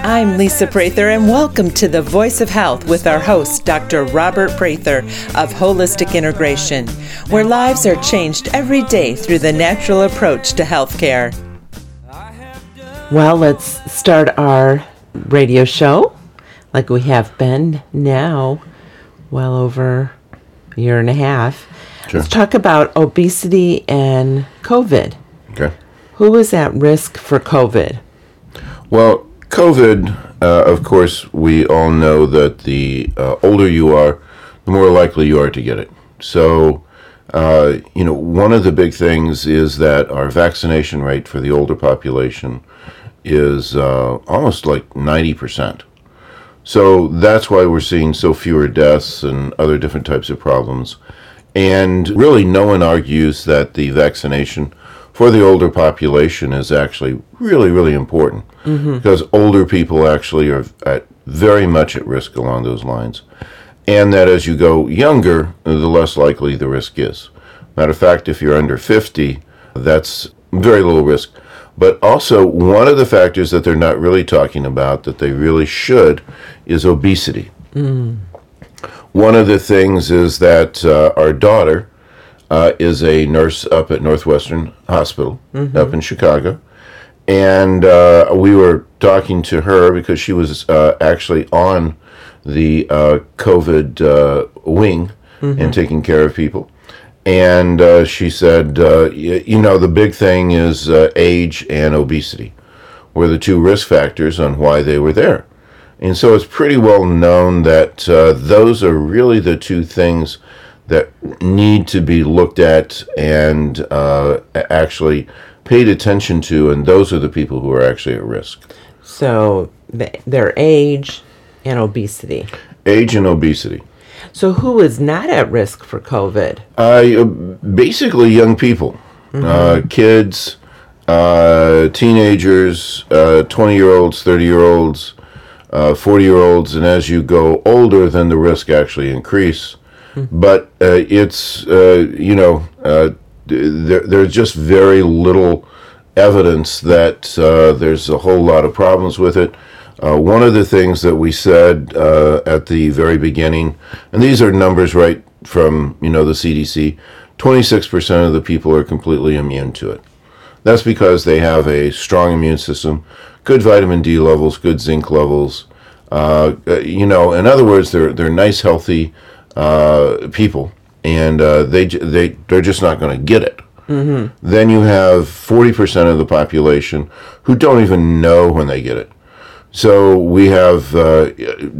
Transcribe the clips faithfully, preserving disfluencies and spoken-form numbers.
I'm Lisa Prather, and welcome to The Voice of Health with our host, Doctor Robert Prather of Holistic Integration, where lives are changed every day through the natural approach to healthcare. Well, let's start our radio show like we have been now well over a year and a half. Sure. Let's talk about obesity and COVID. Okay. Who is at risk for COVID? Well, COVID, uh, of course, we all know that the uh, older you are, the more likely you are to get it. So, uh, you know, one of the big things is that our vaccination rate for the older population is uh, almost like ninety percent. So that's why we're seeing so fewer deaths and other different types of problems. And really, no one argues that the vaccination for the older population is actually really, really important, mm-hmm. because older people actually are at very much at risk along those lines. And that as you go younger, the less likely the risk is. Matter of fact, if you're under fifty, that's very little risk. But also, one of the factors that they're not really talking about that they really should is obesity. Mm. One of the things is that uh, our daughter uh, is a nurse up at Northwestern Hospital, mm-hmm. up in Chicago. And uh, we were talking to her because she was uh, actually on the uh, COVID uh, wing, mm-hmm. and taking care of people. And uh, she said, uh, y- you know, the big thing is uh, age and obesity were the two risk factors on why they were there. And so it's pretty well known that uh, those are really the two things that need to be looked at and uh, actually paid attention to, and those are the people who are actually at risk. So th- their age and obesity. Age and obesity. So who is not at risk for COVID? Uh, basically young people, mm-hmm. uh, kids, uh, teenagers, uh, twenty-year-olds, thirty-year-olds, uh, forty-year-olds, and as you go older, then the risk actually increase. Mm-hmm. But uh, it's, uh, you know, uh, there, there's just very little evidence that uh, there's a whole lot of problems with it. Uh, one of the things that we said uh, at the very beginning, and these are numbers right from, you know, the C D C, twenty-six percent of the people are completely immune to it. That's because they have a strong immune system, good vitamin D levels, good zinc levels. Uh, you know, in other words, they're they're nice, healthy uh, people, and uh, they they they're just not going to get it. Mm-hmm. Then you have forty percent of the population who don't even know when they get it. So we have uh,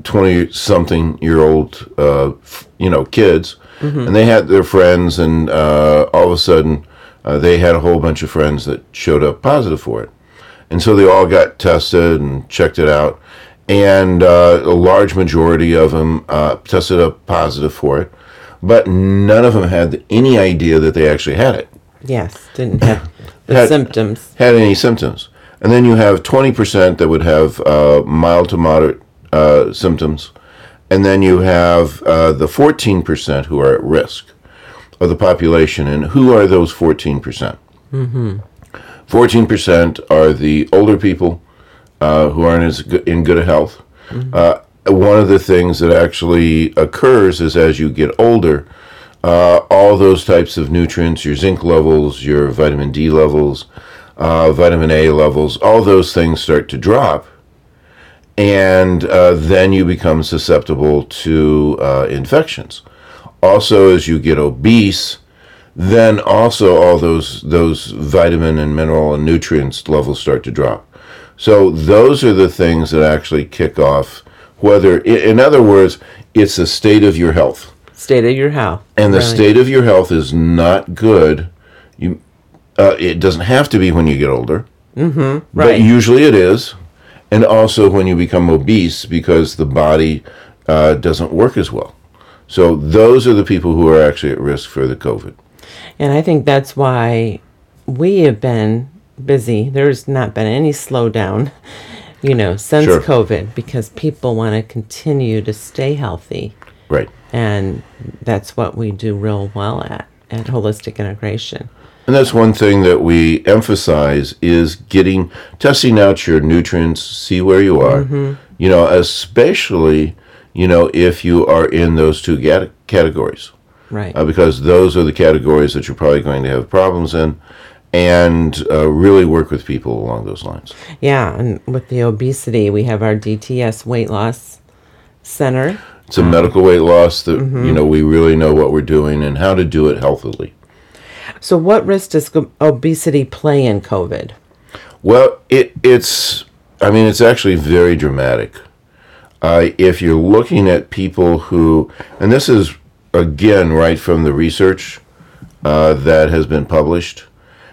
twenty-something-year-old, uh, you know, kids, mm-hmm. and they had their friends, and uh, all of a sudden, uh, they had a whole bunch of friends that showed up positive for it. And so they all got tested and checked it out, and uh, a large majority of them uh, tested up positive for it, but none of them had any idea that they actually had it. Yes, didn't have the had, symptoms. Had any symptoms. And then you have twenty percent that would have uh, mild to moderate uh, symptoms. And then you have uh, the fourteen percent who are at risk of the population. And who are those fourteen percent? Mm-hmm. fourteen percent are the older people uh, who aren't as good, in good health. Mm-hmm. Uh, one of the things that actually occurs is as you get older, uh, all those types of nutrients, your zinc levels, your vitamin D levels, Uh, vitamin A levels, all those things start to drop, and uh, then you become susceptible to uh, infections. Also, as you get obese, then also all those those vitamin and mineral and nutrients levels start to drop. So those are the things that actually kick off, whether, in other words, it's the state of your health. State of your health. And the really. state of your health is not good. You Uh, it doesn't have to be when you get older, mm-hmm, right. But usually it is, and also when you become obese because the body uh, doesn't work as well. So those are the people who are actually at risk for the COVID. And I think that's why we have been busy. There's not been any slowdown, you know, since Sure. COVID, because people want to continue to stay healthy. Right. And that's what we do real well at, at Holistic Integration. And that's one thing that we emphasize is getting, testing out your nutrients, see where you are, mm-hmm. you know, especially, you know, if you are in those two gat- categories. Right. Uh, because those are the categories that you're probably going to have problems in, and uh, really work with people along those lines. Yeah, and with the obesity, we have our D T S Weight Loss Center. It's a um, medical weight loss that, mm-hmm. you know, we really know what we're doing and how to do it healthily. So what risk does obesity play in COVID? Well, it, it's, I mean, it's actually very dramatic. Uh, if you're looking at people who, and this is, again, right from the research uh, that has been published,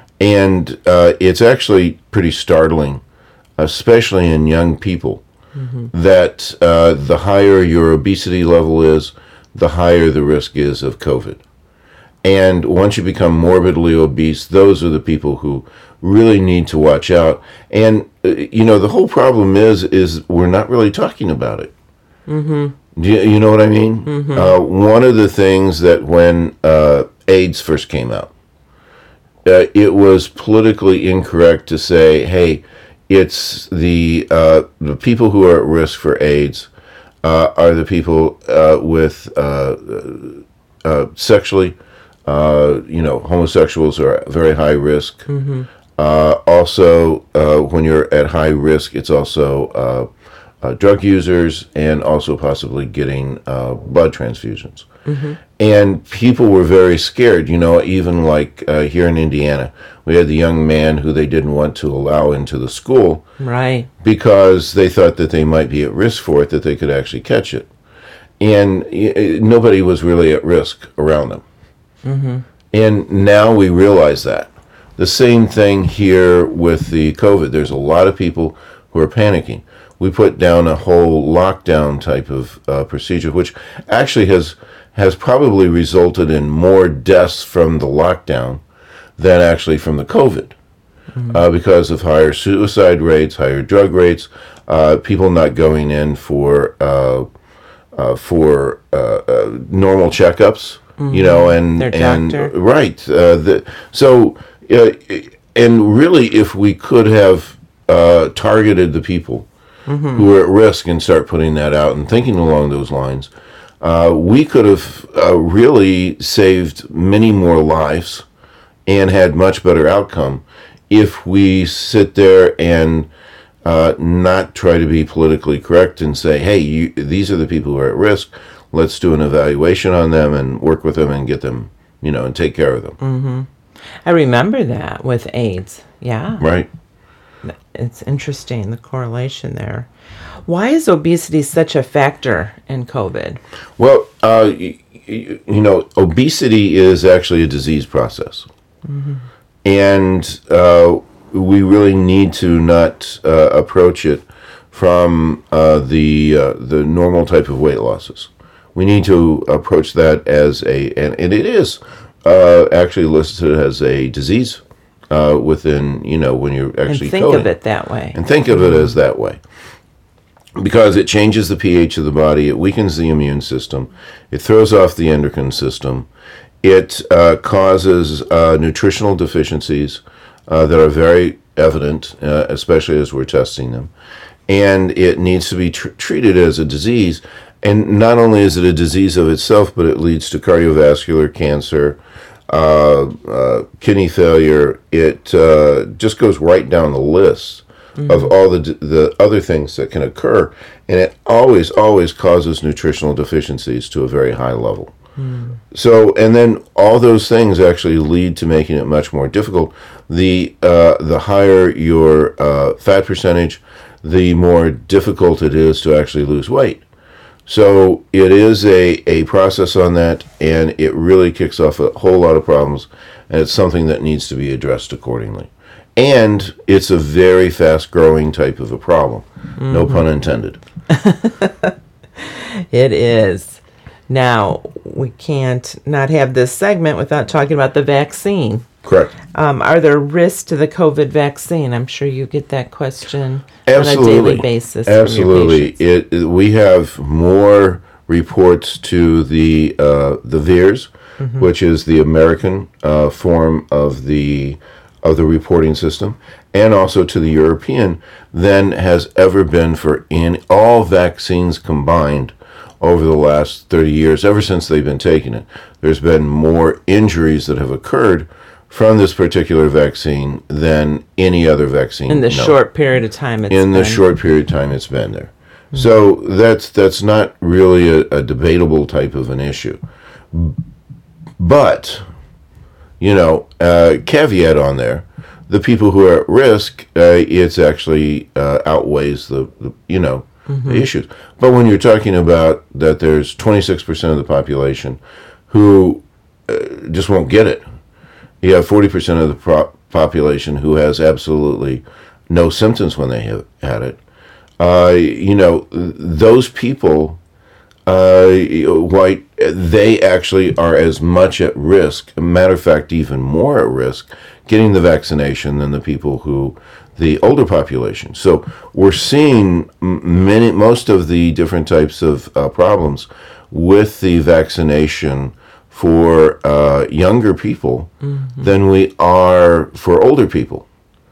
and uh, it's actually pretty startling, especially in young people, mm-hmm. that uh, the higher your obesity level is, the higher the risk is of COVID. And once you become morbidly obese, those are the people who really need to watch out. And, uh, you know, the whole problem is, is we're not really talking about it. Mm-hmm. Do you, you know what I mean? Mm-hmm. Uh, one of the things that when uh, AIDS first came out, uh, it was politically incorrect to say, hey, it's the, uh, the people who are at risk for AIDS uh, are the people uh, with uh, uh, sexually Uh, you know, homosexuals are at very high risk. Mm-hmm. Uh, also, uh, when you're at high risk, it's also uh, uh, drug users and also possibly getting uh, blood transfusions. Mm-hmm. And people were very scared, you know, even like uh, here in Indiana, we had the young man who they didn't want to allow into the school. Right. Because they thought that they might be at risk for it, that they could actually catch it. And uh, nobody was really at risk around them. Mm-hmm. And now we realize that. The same thing here with the COVID. There's a lot of people who are panicking. We put down a whole lockdown type of uh, procedure, which actually has has probably resulted in more deaths from the lockdown than actually from the COVID, mm-hmm. uh, because of higher suicide rates, higher drug rates, uh, people not going in for uh, uh, for uh, uh, normal checkups. Mm-hmm. You know, and Their and doctor. right. Uh, the, so, uh, and really, if we could have uh, targeted the people mm-hmm. who are at risk and start putting that out and thinking along those lines, uh, we could have uh, really saved many more lives and had much better outcome if we sit there and uh, not try to be politically correct and say, hey, you, these are the people who are at risk. Let's do an evaluation on them and work with them and get them, you know, and take care of them. Mm-hmm. I remember that with AIDS. Yeah. Right. It's interesting, the correlation there. Why is obesity such a factor in COVID? Well, uh, you, you know, obesity is actually a disease process. Mm-hmm. And uh, we really need to not uh, approach it from uh, the uh, the normal type of weight losses. We need to approach that as a, and, and it is uh, actually listed as a disease uh, within, you know, when you're actually and think coding. of it that way. And think of it as that way. Because it changes the pH of the body, it weakens the immune system, it throws off the endocrine system, it uh, causes uh, nutritional deficiencies uh, that are very evident, uh, especially as we're testing them. And it needs to be tr- treated as a disease. And not only is it a disease of itself, but it leads to cardiovascular cancer, uh, uh, kidney failure. It uh, just goes right down the list mm-hmm. of all the the other things that can occur. And it always, always causes nutritional deficiencies to a very high level. Mm. So, and then all those things actually lead to making it much more difficult. The, uh, the higher your uh, fat percentage, the more difficult it is to actually lose weight. So it is a, a process on that, and it really kicks off a whole lot of problems, and it's something that needs to be addressed accordingly. And it's a very fast-growing type of a problem. Mm-hmm. No pun intended. It is. Now, we can't not have this segment without talking about the vaccine. Correct. Um, are there risks to the COVID vaccine? I'm sure you get that question Absolutely. on a daily basis. Absolutely. From your it, it we have more reports to the uh, the V A E R S, mm-hmm. which is the American uh, form of the of the reporting system, and also to the European, than has ever been for in all vaccines combined over the last thirty years, ever since they've been taking it. There's been more injuries that have occurred from this particular vaccine than any other vaccine. In the no. short period of time it's In been. the short period of time it's been there. Mm-hmm. So that's that's not really a, a debatable type of an issue. But, you know, uh, caveat on there, the people who are at risk, uh, it's actually uh, outweighs the, the you know, mm-hmm. the issues. But when you're talking about that there's twenty-six percent of the population who uh, just won't get it. You have forty percent of the pro- population who has absolutely no symptoms when they have had it. Uh, you know, those people, uh, white, they actually are as much at risk, matter of fact, even more at risk, getting the vaccination than the people who, the older population. So we're seeing many, most of the different types of uh, problems with the vaccination for uh, younger people mm-hmm. than we are for older people.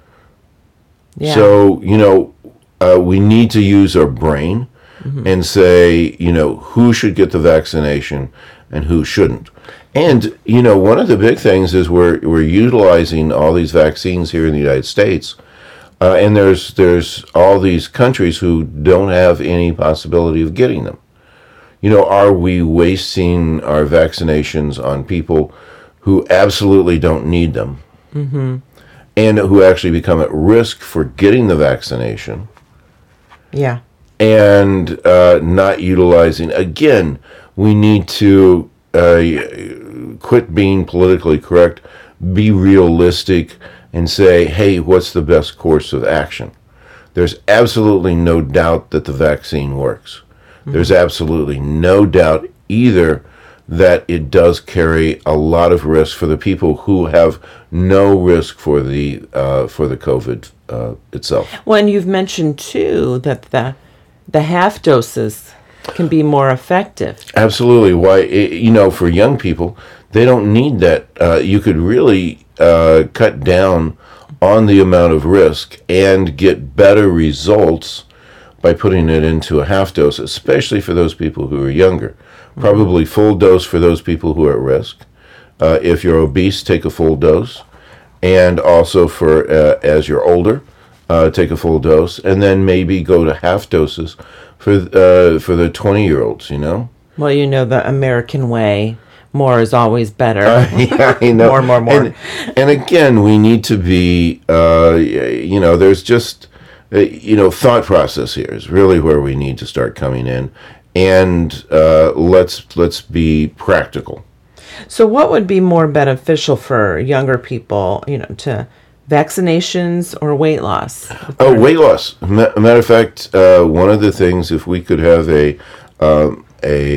Yeah. So, you know, uh, we need to use our brain mm-hmm. and say, you know, who should get the vaccination and who shouldn't. And, you know, one of the big things is we're we're utilizing all these vaccines here in the United States, uh, and there's there's all these countries who don't have any possibility of getting them. You know, are we wasting our vaccinations on people who absolutely don't need them mm-hmm. and who actually become at risk for getting the vaccination? Yeah. And uh, not utilizing, again, we need to uh, quit being politically correct, be realistic, and say, hey, what's the best course of action? There's absolutely no doubt that the vaccine works. There's absolutely no doubt either that it does carry a lot of risk for the people who have no risk for the uh, for the COVID uh, itself. Well, and you've mentioned too that the the half doses can be more effective. Absolutely. Why? It, you know, for young people, they don't need that. Uh, you could really uh, cut down on the amount of risk and get better results by putting it into a half dose, especially for those people who are younger. Probably mm-hmm. full dose for those people who are at risk. Uh, if you're obese, take a full dose. And also for uh, as you're older, uh, take a full dose. And then maybe go to half doses for uh, for the twenty-year-olds, you know? Well, you know, the American way, more is always better. Uh, yeah, I know. more, more, more. And, and again, we need to be, uh, you know, there's just... Uh, you know, thought process here is really where we need to start coming in, and uh, let's let's be practical. So, what would be more beneficial for younger people? You know, to vaccinations or weight loss? Oh, weight loss. Ma- matter of fact, uh, one of the things, if we could have a um,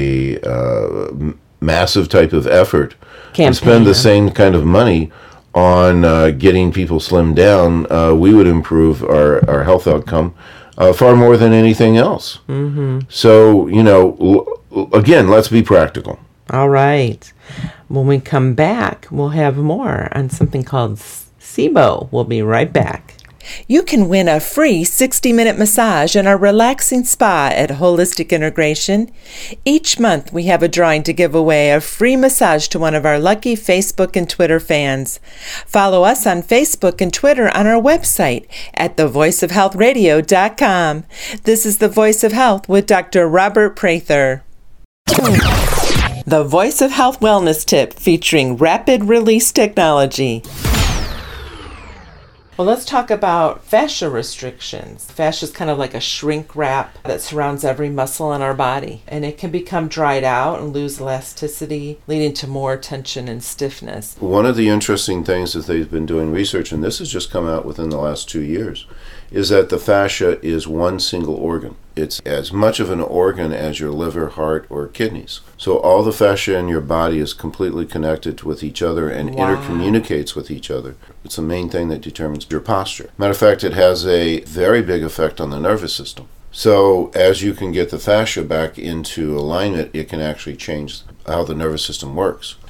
a uh, massive type of effort Campaign. and spend the same kind of money on uh, getting people slimmed down, uh, we would improve our, our health outcome uh, far more than anything else. Mm-hmm. So, you know, l- again, let's be practical. All right. When we come back, we'll have more on something called SIBO. We'll be right back. You can win a free sixty-minute massage in our relaxing spa at Holistic Integration. Each month, we have a drawing to give away a free massage to one of our lucky Facebook and Twitter fans. Follow us on Facebook and Twitter on our website at the voice of health radio dot com. This is The Voice of Health with Doctor Robert Prather. The Voice of Health Wellness Tip featuring rapid release technology. Well, let's talk about fascia restrictions. Fascia is kind of like a shrink wrap that surrounds every muscle in our body, and it can become dried out and lose elasticity, leading to more tension and stiffness. One of the interesting things that they've been doing research, and this has just come out within the last two years, is that the fascia is one single organ. It's as much of an organ as your liver, heart, or kidneys. So all the fascia in your body is completely connected with each other and wow. intercommunicates with each other. It's the main thing that determines your posture. Matter of fact, it has a very big effect on the nervous system. So as you can get the fascia back into alignment, it can actually change how the nervous system works.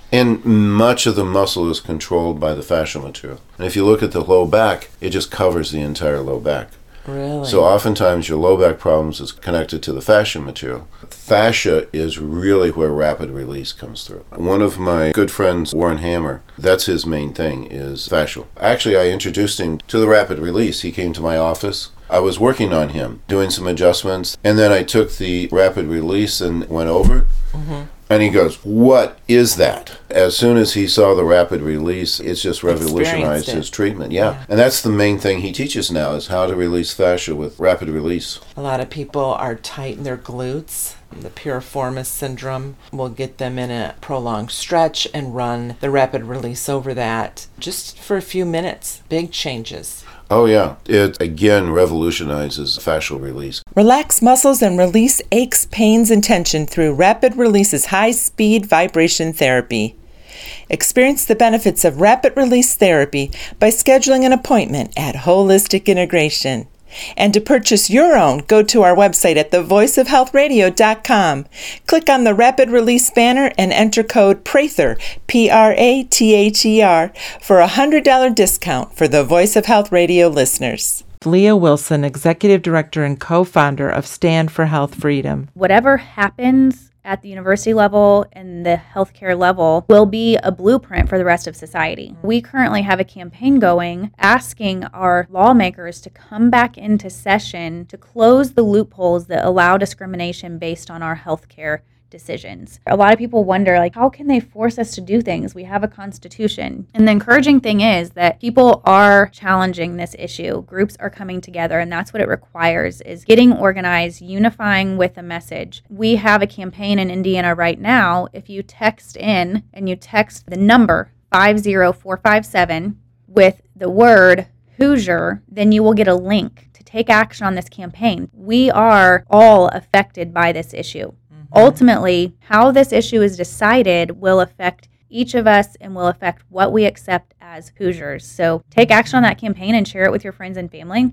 And much of the muscle is controlled by the fascial material. And if you look at the low back, it just covers the entire low back. Really? So oftentimes your low back problems is connected to the fascia material. Fascia is really where rapid release comes through. One of my good friends, Warren Hammer, that's his main thing, is fascial. Actually, I introduced him to the rapid release. He came to my office. I was working on him, doing some adjustments, and then I took the rapid release and went over it. Mm-hmm. And he goes, "What is that?" As soon as he saw the rapid release, it's just revolutionized his treatment. Yeah. yeah. And that's the main thing he teaches now, is how to release fascia with rapid release. A lot of people are tight in their glutes. The piriformis syndrome will get them in a prolonged stretch and run the rapid release over that just for a few minutes. Big changes. Oh, yeah. It, again, revolutionizes fascial release. Relax muscles and release aches, pains, and tension through Rapid Release's high-speed vibration therapy. Experience the benefits of Rapid Release therapy by scheduling an appointment at Holistic Integration. And to purchase your own, go to our website at the voice of health radio dot com. Click on the Rapid Release banner and enter code PRATHER, P R A T H E R, for a one hundred dollars discount for the Voice of Health Radio listeners. Leah Wilson, Executive Director and co-founder of Stand for Health Freedom. Whatever happens at the university level and the healthcare level will be a blueprint for the rest of society. We currently have a campaign going asking our lawmakers to come back into session to close the loopholes that allow discrimination based on our healthcare decisions. A lot of people wonder, like, how can they force us to do things? We have a constitution. And the encouraging thing is that people are challenging this issue. Groups are coming together, and that's what it requires, is getting organized, unifying with a message. We have a campaign in Indiana right now. If you text in and you text the number five zero four five seven with the word Hoosier, then you will get a link to take action on this campaign. We are all affected by this issue. Ultimately, how this issue is decided will affect each of us and will affect what we accept as Hoosiers. So take action on that campaign and share it with your friends and family.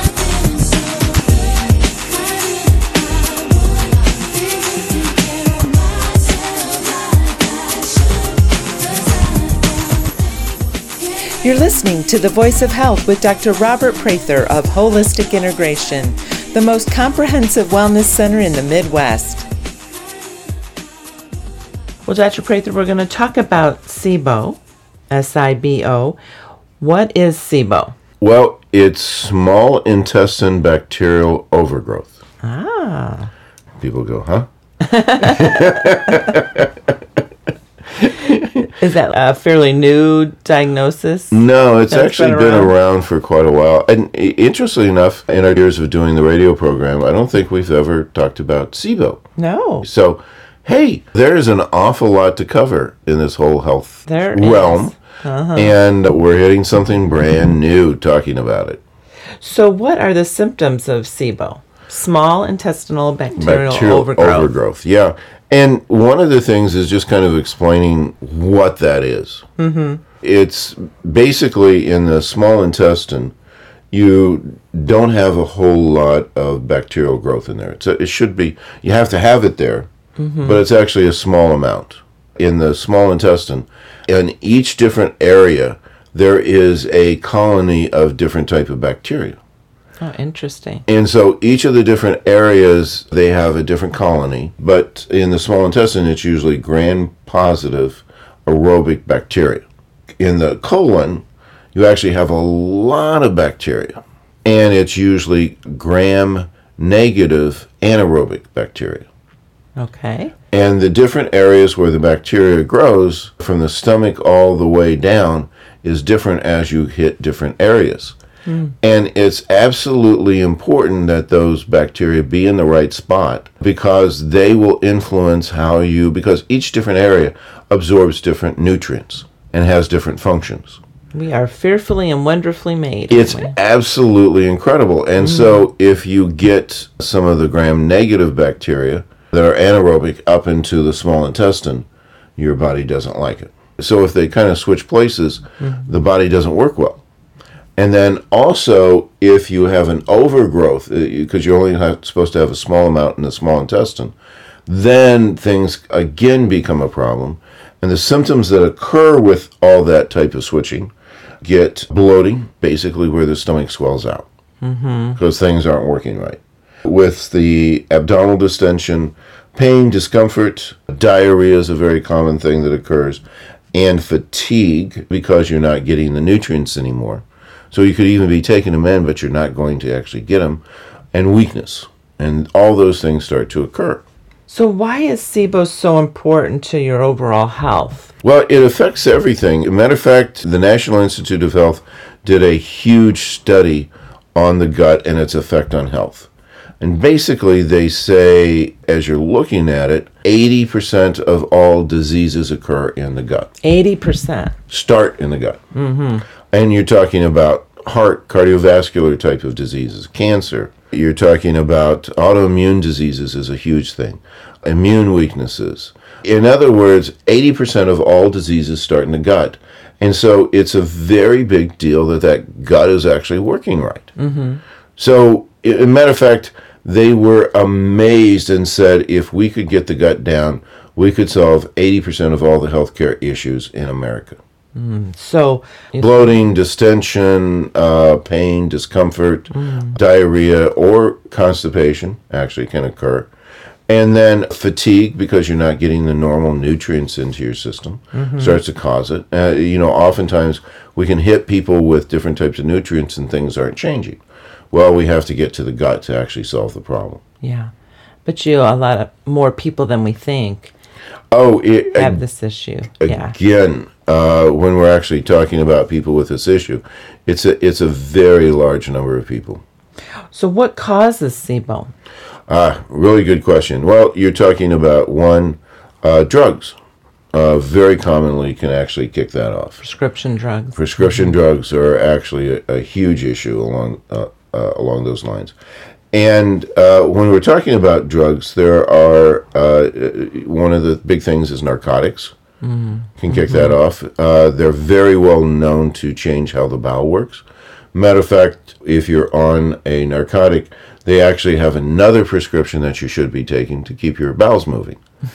You're listening to The Voice of Health with Doctor Robert Prather of Holistic Integration, the most comprehensive wellness center in the Midwest. Well, Doctor Prather, we're going to talk about SIBO, S I B O. What is SIBO? Well, it's small intestine bacterial overgrowth. Ah. People go, huh? Is that a fairly new diagnosis? No, it's actually been around? around for quite a while. And interestingly enough, in our years of doing the radio program, I don't think we've ever talked about SIBO. No. So, hey, there's an awful lot to cover in this whole health there realm. Is. Uh-huh. And we're hitting something brand new talking about it. So what are the symptoms of SIBO? Small intestinal bacterial, bacterial overgrowth. overgrowth. Yeah. And one of the things is just kind of explaining what that is. Mm-hmm. It's basically in the small intestine, you don't have a whole lot of bacterial growth in there. It's a, it should be, you have to have it there, mm-hmm. but it's actually a small amount. In the small intestine, in each different area, there is a colony of different type of bacteria. Oh, interesting. And so each of the different areas, they have a different colony, but in the small intestine, it's usually gram-positive aerobic bacteria. In the colon, you actually have a lot of bacteria, and it's usually gram-negative anaerobic bacteria. Okay. And the different areas where the bacteria grows, from the stomach all the way down, is different as you hit different areas. Mm. And it's absolutely important that those bacteria be in the right spot, because they will influence how you, because each different area absorbs different nutrients and has different functions. We are fearfully and wonderfully made. It's absolutely incredible. And mm. so if you get some of the gram-negative bacteria that are anaerobic up into the small intestine, your body doesn't like it. So if they kind of switch places, mm-hmm. the body doesn't work well. And then also, if you have an overgrowth, because you're only have, supposed to have a small amount in the small intestine, then things again become a problem. And the symptoms that occur with all that type of switching get bloating, basically where the stomach swells out, mm-hmm. because things aren't working right. With the abdominal distension, pain, discomfort, diarrhea is a very common thing that occurs, and fatigue because you're not getting the nutrients anymore. So you could even be taking them in, but you're not going to actually get them, and weakness. And all those things start to occur. So why is SIBO so important to your overall health? Well, it affects everything. As a matter of fact, the National Institute of Health did a huge study on the gut and its effect on health. And basically, they say, as you're looking at it, eighty percent of all diseases occur in the gut. eighty percent. Start in the gut. Mm-hmm. And you're talking about heart, cardiovascular type of diseases, cancer. You're talking about autoimmune diseases is a huge thing. Immune weaknesses. In other words, eighty percent of all diseases start in the gut. And so it's a very big deal that that gut is actually working right. Mm-hmm. So, as a matter of fact, they were amazed and said if we could get the gut down, we could solve eighty percent of all the healthcare issues in America. Mm. So, bloating, distension, uh, pain, discomfort, mm. diarrhea, or constipation actually can occur. And then fatigue, because you're not getting the normal nutrients into your system, mm-hmm. starts to cause it. Uh, you know, oftentimes we can hit people with different types of nutrients and things aren't changing. Well, we have to get to the gut to actually solve the problem. Yeah. But you, a lot of more people than we think oh, it, have ag- this issue. Again, yeah. uh, when we're actually talking about people with this issue, it's a, it's a very large number of people. So what causes SIBO? Ah, really good question. Well, you're talking about, one, uh, drugs. Uh, very commonly can actually kick that off. Prescription drugs. Prescription mm-hmm. drugs are actually a, a huge issue along uh, uh, along those lines. And uh, when we're talking about drugs, there are, uh, one of the big things is narcotics. Mm-hmm. Can kick mm-hmm. that off. Uh, they're very well known to change how the bowel works. Matter of fact, if you're on a narcotic, they actually have another prescription that you should be taking to keep your bowels moving.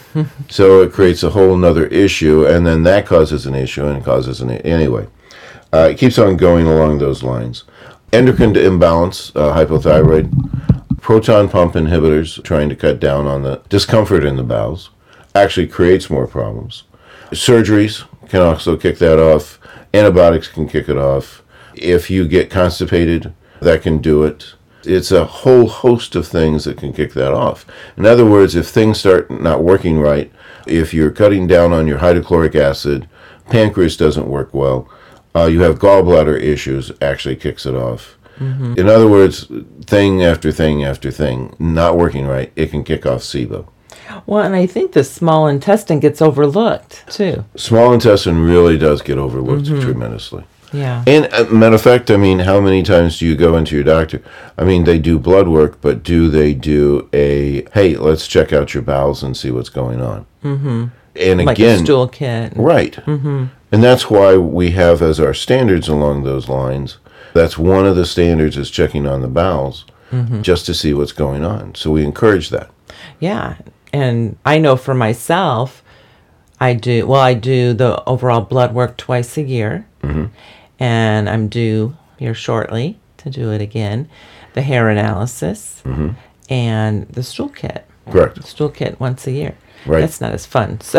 So it creates a whole nother issue, and then that causes an issue and causes an anyway. Uh, it keeps on going along those lines. Endocrine imbalance, uh, hypothyroid, proton pump inhibitors, trying to cut down on the discomfort in the bowels, actually creates more problems. Surgeries can also kick that off. Antibiotics can kick it off. If you get constipated, that can do it. It's a whole host of things that can kick that off. In other words, if things start not working right, if you're cutting down on your hydrochloric acid, pancreas doesn't work well, uh, you have gallbladder issues, actually kicks it off. Mm-hmm. In other words, thing after thing after thing not working right, it can kick off SIBO. Well, and I think the small intestine gets overlooked, too. Small intestine really does get overlooked mm-hmm. tremendously. Yeah. And uh, matter of fact, I mean, how many times do you go into your doctor? I mean, they do blood work, but do they do a, hey, let's check out your bowels and see what's going on? Mm-hmm. And like again, a stool kit. Right. Mm-hmm. And that's why we have as our standards along those lines, that's one of the standards is checking on the bowels mm-hmm. just to see what's going on. So we encourage that. Yeah. And I know for myself, I do, well, I do the overall blood work twice a year. Mm-hmm. And I'm due here shortly to do it again. The hair analysis mm-hmm. and the stool kit. Correct. The stool kit once a year. Right. That's not as fun. So,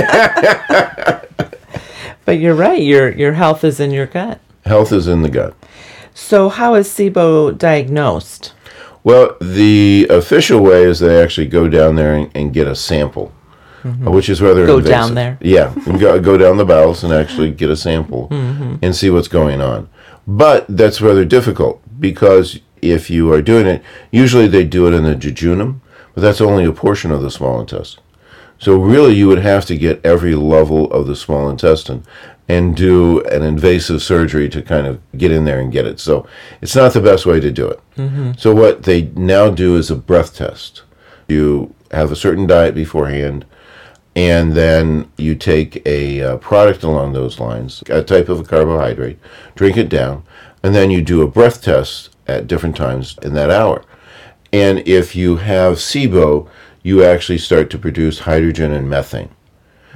but you're right. Your your health is in your gut. Health is in the gut. So how is SIBO diagnosed? Well, the official way is they actually go down there and, and get a sample. Mm-hmm. Which is rather go invasive. down there. Yeah, and go, go down the bowels and actually get a sample mm-hmm. and see what's going on. But that's rather difficult because if you are doing it, usually they do it in the jejunum, but that's only a portion of the small intestine. So really you would have to get every level of the small intestine and do an invasive surgery to kind of get in there and get it. So it's not the best way to do it. Mm-hmm. So what they now do is a breath test. You have a certain diet beforehand, and then you take a uh, product along those lines, a type of a carbohydrate, drink it down, and then you do a breath test at different times in that hour. And if you have SIBO, you actually start to produce hydrogen and methane.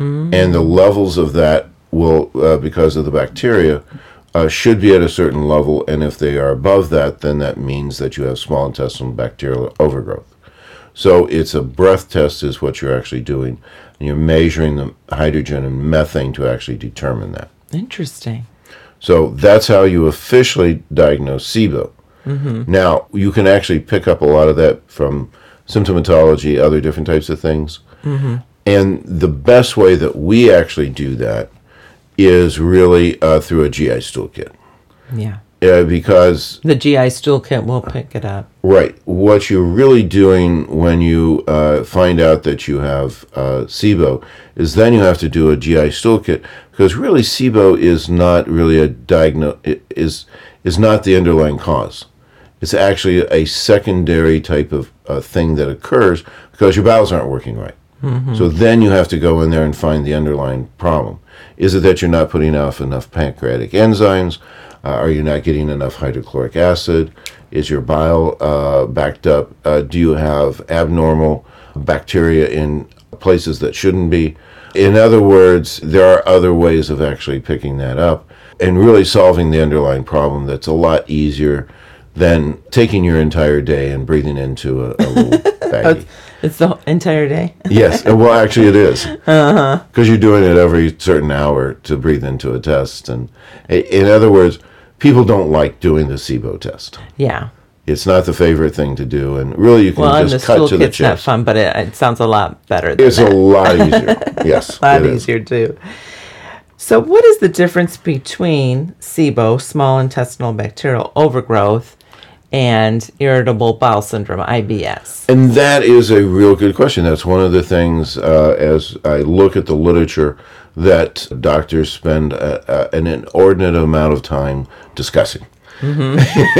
Mm. And the levels of that will, uh, because of the bacteria, uh, should be at a certain level. And if they are above that, then that means that you have small intestinal bacterial overgrowth. So it's a breath test is what you're actually doing. And you're measuring the hydrogen and methane to actually determine that. Interesting. So that's how you officially diagnose SIBO. Mm-hmm. Now, you can actually pick up a lot of that from symptomatology, other different types of things. Mm-hmm. And the best way that we actually do that is really uh, through a G I stool kit. Yeah. Uh, because... The G I stool kit will pick it up. Right. What you're really doing when you uh, find out that you have uh, SIBO is then you have to do a G I stool kit, because really SIBO is not really a diagno- is is not the underlying cause. It's actually a secondary type of uh, thing that occurs because your bowels aren't working right. Mm-hmm. So then you have to go in there and find the underlying problem. Is it that you're not putting off enough pancreatic enzymes? Uh, are you not getting enough hydrochloric acid? Is your bile uh, backed up? Uh, do you have abnormal bacteria in places that shouldn't be? In other words, there are other ways of actually picking that up and really solving the underlying problem that's a lot easier than taking your entire day and breathing into a, a little baggie. It's the entire day? Yes. Well, actually it is. Uh-huh. Because you're doing it every certain hour to breathe into a test. And in other words, people don't like doing the SIBO test. Yeah. It's not the favorite thing to do. And really you can well, just cut to the chest. Well, and the stool kit's not fun, but it, it sounds a lot better than It's that. a lot easier. Yes. A lot easier, is. too. So what is the difference between SIBO, small intestinal bacterial overgrowth, and irritable bowel syndrome, I B S? And that is a real good question. That's one of the things, uh, as I look at the literature, that doctors spend a, a, an inordinate amount of time discussing. Mm-hmm.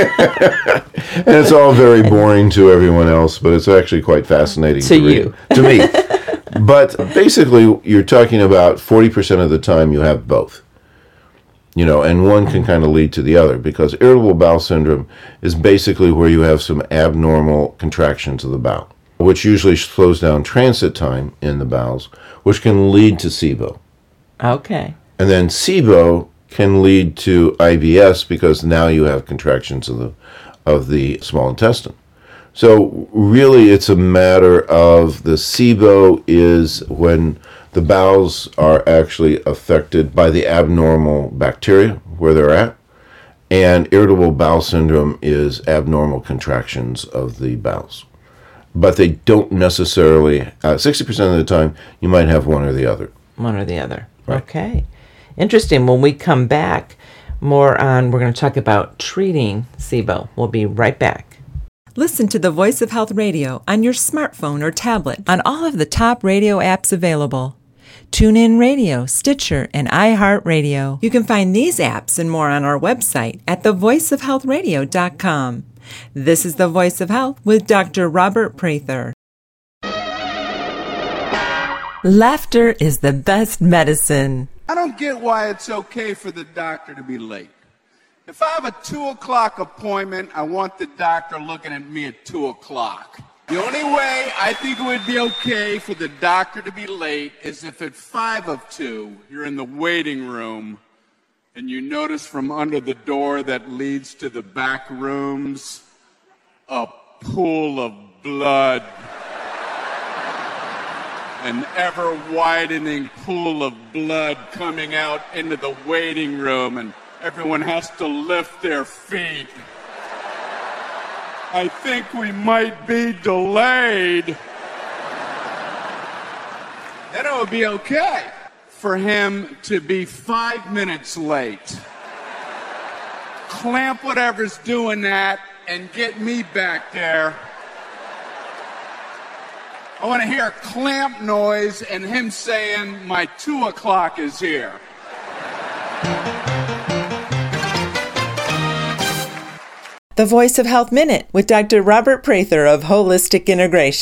And it's all very boring to everyone else, but it's actually quite fascinating to, to you. read. To me. But basically, you're talking about forty percent of the time you have both. You know, and one can kind of lead to the other, because irritable bowel syndrome is basically where you have some abnormal contractions of the bowel, which usually slows down transit time in the bowels, which can lead to SIBO. Okay. And then SIBO can lead to I B S because now you have contractions of the of the small intestine. So really it's a matter of the SIBO is when the bowels are actually affected by the abnormal bacteria where they're at, and irritable bowel syndrome is abnormal contractions of the bowels. But they don't necessarily, uh, sixty percent of the time, you might have one or the other. One or the other. Right. Okay. Interesting. When we come back, more on, we're going to talk about treating SIBO. We'll be right back. Listen to the Voice of Health Radio on your smartphone or tablet on all of the top radio apps available. TuneIn Radio, Stitcher, and iHeartRadio. You can find these apps and more on our website at the voice of health radio dot com. This is The Voice of Health with Doctor Robert Prather. Laughter is the best medicine. I don't get why it's okay for the doctor to be late. If I have a two o'clock appointment, I want the doctor looking at me at two o'clock. The only way I think it would be okay for the doctor to be late is if at five of two, you're in the waiting room and you notice from under the door that leads to the back rooms a pool of blood. An ever-widening pool of blood coming out into the waiting room, and everyone has to lift their feet. I think we might be delayed. Then it would be okay for him to be five minutes late. Clamp whatever's doing that and get me back there. I want to hear a clamp noise and him saying, my two o'clock is here. The Voice of Health Minute with Doctor Robert Prather of Holistic Integration.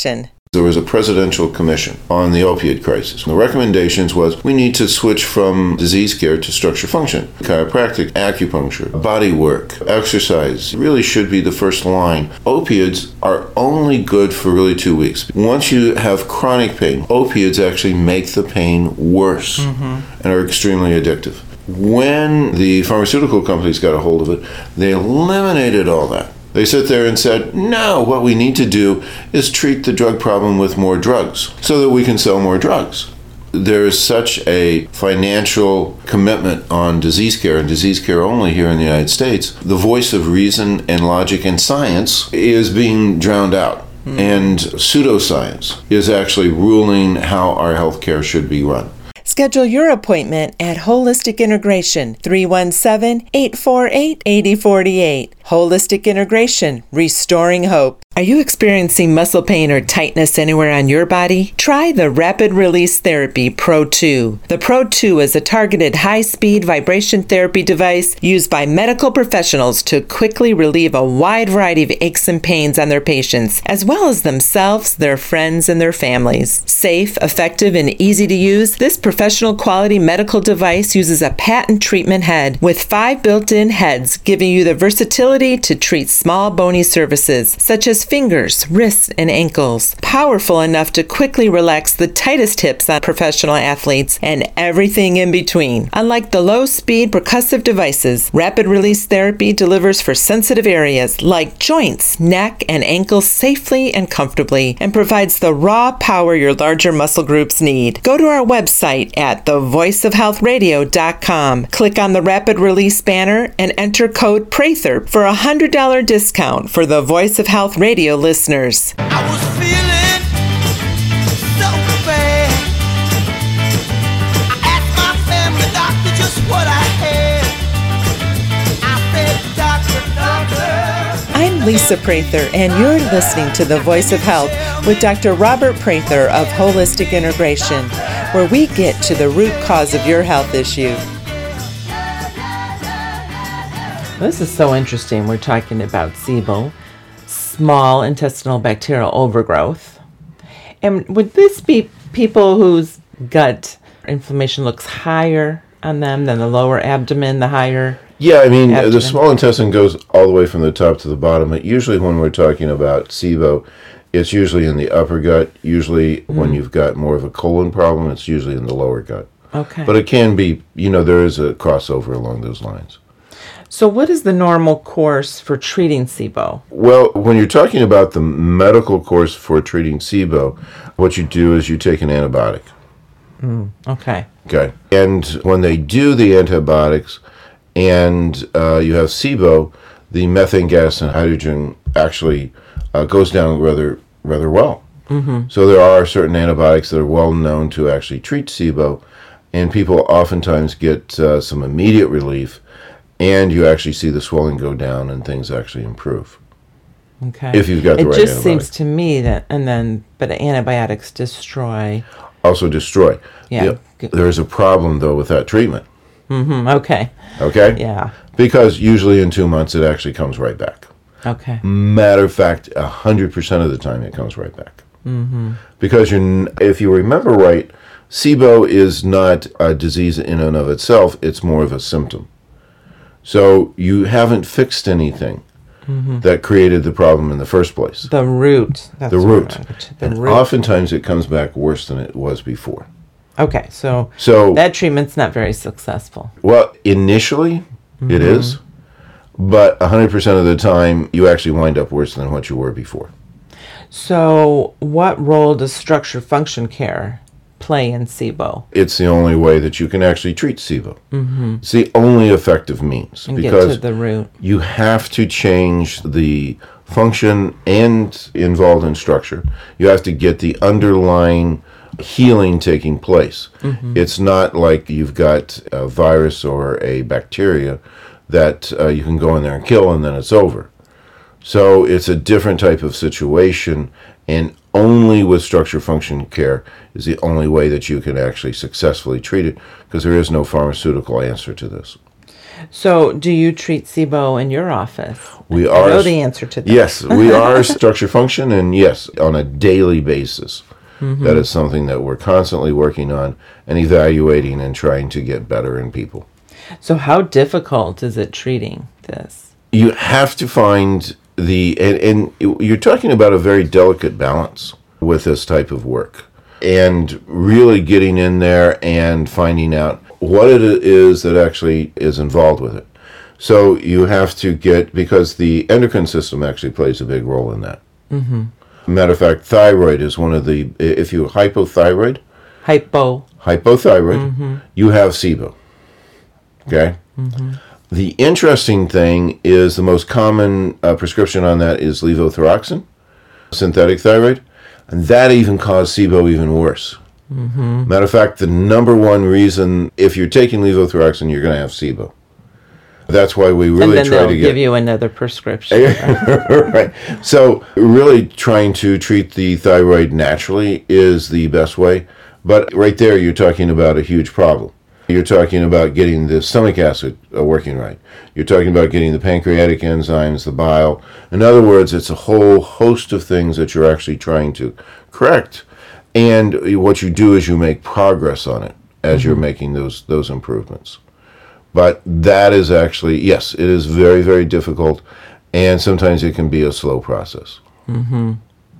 There was a presidential commission on the opiate crisis. The recommendations was we need to switch from disease care to structure function. Chiropractic, acupuncture, body work, exercise really should be the first line. Opiates are only good for really two weeks. Once you have chronic pain, opiates actually make the pain worse mm-hmm. and are extremely addictive. When the pharmaceutical companies got a hold of it, they eliminated all that. They sit there and said, no, what we need to do is treat the drug problem with more drugs so that we can sell more drugs. There is such a financial commitment on disease care and disease care only here in the United States. The voice of reason and logic and science is being drowned out. Mm. And pseudoscience is actually ruling how our healthcare should be run. Schedule your appointment at Holistic Integration, three one seven, eight four eight, eight zero four eight. Holistic Integration, restoring hope. Are you experiencing muscle pain or tightness anywhere on your body? Try the Rapid Release Therapy Pro two. The Pro two is a targeted high-speed vibration therapy device used by medical professionals to quickly relieve a wide variety of aches and pains on their patients, as well as themselves, their friends, and their families. Safe, effective, and easy to use, this professional quality medical device uses a patent treatment head with five built-in heads, giving you the versatility to treat small bony surfaces such as fingers, wrists, and ankles. Powerful enough to quickly relax the tightest hips on professional athletes and everything in between. Unlike the low-speed percussive devices, Rapid Release Therapy delivers for sensitive areas like joints, neck, and ankles safely and comfortably and provides the raw power your larger muscle groups need. Go to our website at the voice of health radio dot com. Click on the Rapid Release banner and enter code Prather for a one hundred dollars discount for the Voice of Health Radio listeners. I was feeling so bad. I asked my family doctor just what I had. I said, doctor, doctor. I'm Lisa Prather, and you're listening to The Voice of Health with Doctor Robert Prather of Holistic Integration, where we get to the root cause of your health issue. This is so interesting. We're talking about SIBO, small intestinal bacterial overgrowth. And would this be people whose gut inflammation looks higher on them than the lower abdomen, the higher? Yeah, I mean, abdomen? The small intestine goes all the way from the top to the bottom. But usually when we're talking about SIBO, it's usually in the upper gut. Usually mm. when you've got more of a colon problem, it's usually in the lower gut. Okay. But it can be, you know, there is a crossover along those lines. So what is the normal course for treating SIBO? Well, when you're talking about the medical course for treating SIBO, what you do is you take an antibiotic. Mm, okay. Okay. And when they do the antibiotics and uh, you have SIBO, the methane gas and hydrogen actually uh, goes down rather rather well. Mm-hmm. So there are certain antibiotics that are well known to actually treat SIBO, and people oftentimes get uh, some immediate relief. And you actually see the swelling go down and things actually improve. Okay. If you've got the it right just antibiotic. seems to me that, and then, but antibiotics destroy. Also destroy. Yeah. The, there is a problem, though, with that treatment. Mm-hmm. Okay. Okay? Yeah. Because usually in two months it actually comes right back. Okay. Matter of fact, one hundred percent of the time it comes right back. Mm-hmm. Because you're, if you remember right, SIBO is not a disease in and of itself. It's more of a symptom. So you haven't fixed anything mm-hmm. that created the problem in the first place. The root. That's the root. Right. The and root. Oftentimes it comes back worse than it was before. Okay, so, so that treatment's not very successful. Well, initially mm-hmm. it is, but one hundred percent of the time you actually wind up worse than what you were before. So what role does structure function care play in SIBO? It's the only way that you can actually treat SIBO. Mm-hmm. It's the only effective means and because get to the root. You have to change the function and involved in structure. You have to get the underlying healing taking place. Mm-hmm. It's not like you've got a virus or a bacteria that uh, you can go in there and kill and then it's over. So it's a different type of situation, and only with structure function care is the only way that you can actually successfully treat it, because there is no pharmaceutical answer to this. So, do you treat SIBO in your office? We I are. know the answer to that. Yes, we are structure function, and yes, on a daily basis. Mm-hmm. That is something that we're constantly working on and evaluating and trying to get better in people. So, how difficult is it treating this? You have to find the, and, and you're talking about a very delicate balance with this type of work, and really getting in there and finding out what it is that actually is involved with it. So you have to get, because the endocrine system actually plays a big role in that. Mm-hmm. Matter of fact, thyroid is one of the, if you're hypothyroid, Hypo. hypothyroid, Mm-hmm. you have SIBO. Okay? Mm-hmm. The interesting thing is the most common uh, prescription on that is levothyroxine, synthetic thyroid, and that even caused SIBO even worse. Mm-hmm. Matter of fact, the number one reason, if you're taking levothyroxine, you're going to have SIBO. That's why we really and then try they'll to get give you another prescription. right. So really trying to treat the thyroid naturally is the best way. But right there, you're talking about a huge problem. You're talking about getting the stomach acid uh, working right. You're talking about getting the pancreatic enzymes, the bile. In other words, it's a whole host of things that you're actually trying to correct. And what you do is you make progress on it as mm-hmm. you're making those those improvements. But that is actually, yes, it is very, very difficult, and sometimes it can be a slow process. Mm-hmm.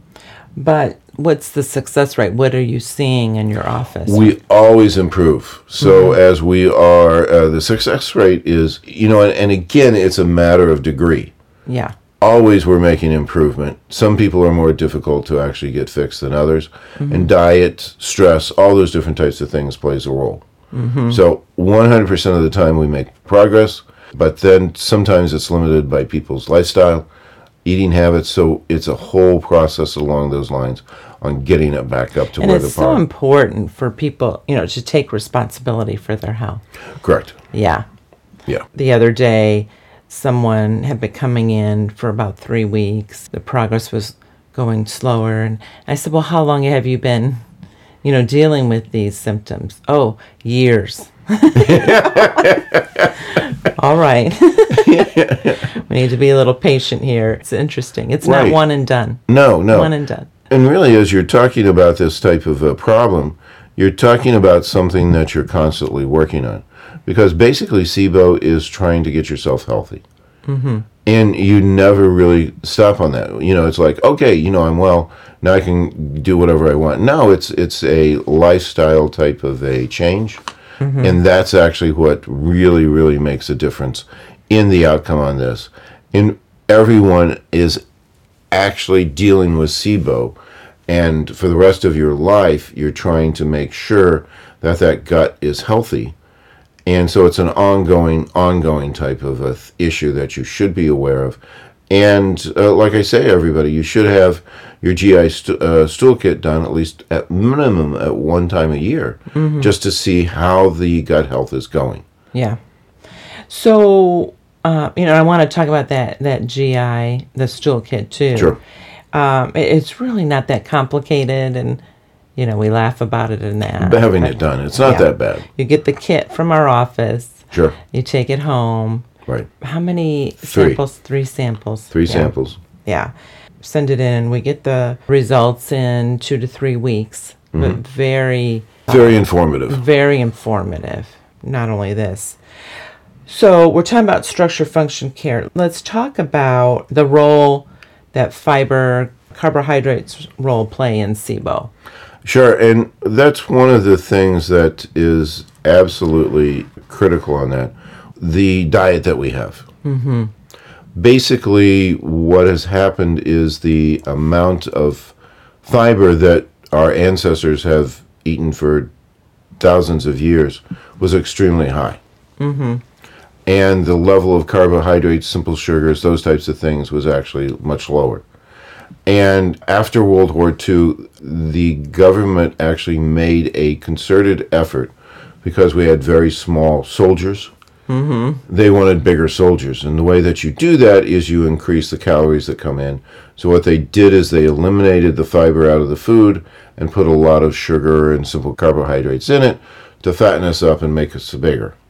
But what's the success rate? What are you seeing in your office? We always improve. So mm-hmm. as we are, uh, the success rate is, you know, and, and again, it's a matter of degree. Yeah. Always we're making improvement. Some people are more difficult to actually get fixed than others. Mm-hmm. And diet, stress, all those different types of things plays a role. Mm-hmm. So one hundred percent of the time we make progress, but then sometimes it's limited by people's lifestyle, eating habits. So it's a whole process along those lines on getting it back up to and where the it's so power. important for people, you know, to take responsibility for their health. Correct. Yeah. Yeah. The other day, someone had been coming in for about three weeks. The progress was going slower. And I said, well, how long have you been, you know, dealing with these symptoms? Oh, years. All right. We need to be a little patient here. It's interesting. It's Right. not one and done. No, no. One and done. And really, as you're talking about this type of a problem, you're talking about something that you're constantly working on. Because basically, SIBO is trying to get yourself healthy. Mm-hmm. And you never really stop on that. You know, it's like, okay, you know, I'm well, now I can do whatever I want. No, it's it's a lifestyle type of a change. Mm-hmm. And that's actually what really, really makes a difference in the outcome on this. And everyone is actually dealing with SIBO. And for the rest of your life, you're trying to make sure that that gut is healthy. And so it's an ongoing, ongoing type of a th- issue that you should be aware of. And uh, like I say, everybody, you should have your G I st- uh, stool kit done at least at minimum at one time a year, mm-hmm. just to see how the gut health is going. Yeah. So, uh, you know, I want to talk about that, that G I, the stool kit too. Sure. Um, it, it's really not that complicated, and you know, we laugh about it and that. But having but, it done, it's not yeah. that bad. You get the kit from our office. Sure. You take it home. Right. How many Three. samples? Three samples. Three yeah. samples. Yeah. Send it in. We get the results in two to three weeks. Mm-hmm. But very, very informative. Very informative. Not only this. So we're talking about structure function care. Let's talk about the role that fiber, carbohydrates role play in SIBO. Sure, and that's one of the things that is absolutely critical on that. The diet that we have. Mm-hmm. Basically, what has happened is the amount of fiber that our ancestors have eaten for thousands of years was extremely high. Mm-hmm. And the level of carbohydrates, simple sugars, those types of things was actually much lower. And after World War Two, the government actually made a concerted effort because we had very small soldiers. Mm-hmm. They wanted bigger soldiers. And the way that you do that is you increase the calories that come in. So what they did is they eliminated the fiber out of the food and put a lot of sugar and simple carbohydrates in it to fatten us up and make us bigger.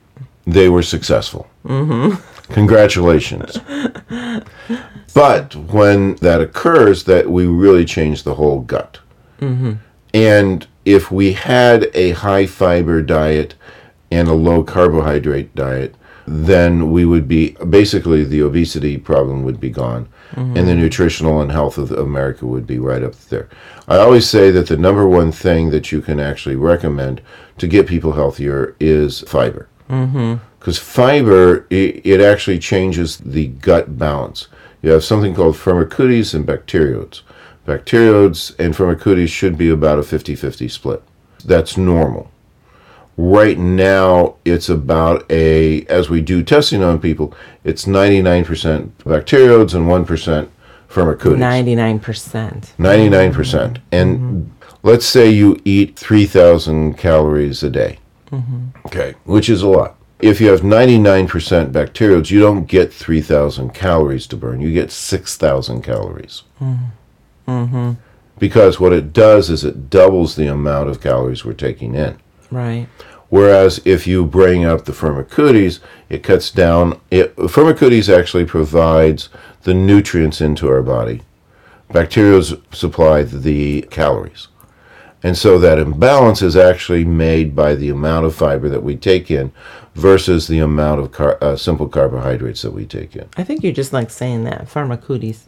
they were successful. Mm-hmm. Congratulations. But when that occurs, that we really change the whole gut. Mm-hmm. And if we had a high fiber diet and a low carbohydrate diet, then we would be, basically the obesity problem would be gone. Mm-hmm. And the nutritional and health of America would be right up there. I always say that the number one thing that you can actually recommend to get people healthier is fiber. Because mm-hmm. fiber, it, it actually changes the gut balance. You have something called Firmicutes and bacteroids. Bacteroids and Firmicutes should be about a fifty-fifty split. That's normal. Right now, it's about a, as we do testing on people, it's ninety-nine percent bacteroids and one percent Firmicutes. ninety-nine percent. ninety-nine percent. And mm-hmm. let's say you eat three thousand calories a day. Mm-hmm. Okay, which is a lot. If you have ninety-nine percent bacteroids, you don't get three thousand calories to burn. You get six thousand calories. Mm-hmm. Because what it does is it doubles the amount of calories we're taking in. Right. Whereas if you bring up the Firmicutes, it cuts down. It, Firmicutes actually provides the nutrients into our body. Bacteria supply the calories. And so that imbalance is actually made by the amount of fiber that we take in versus the amount of car- uh, simple carbohydrates that we take in. I think you just like saying that, Firmicutes.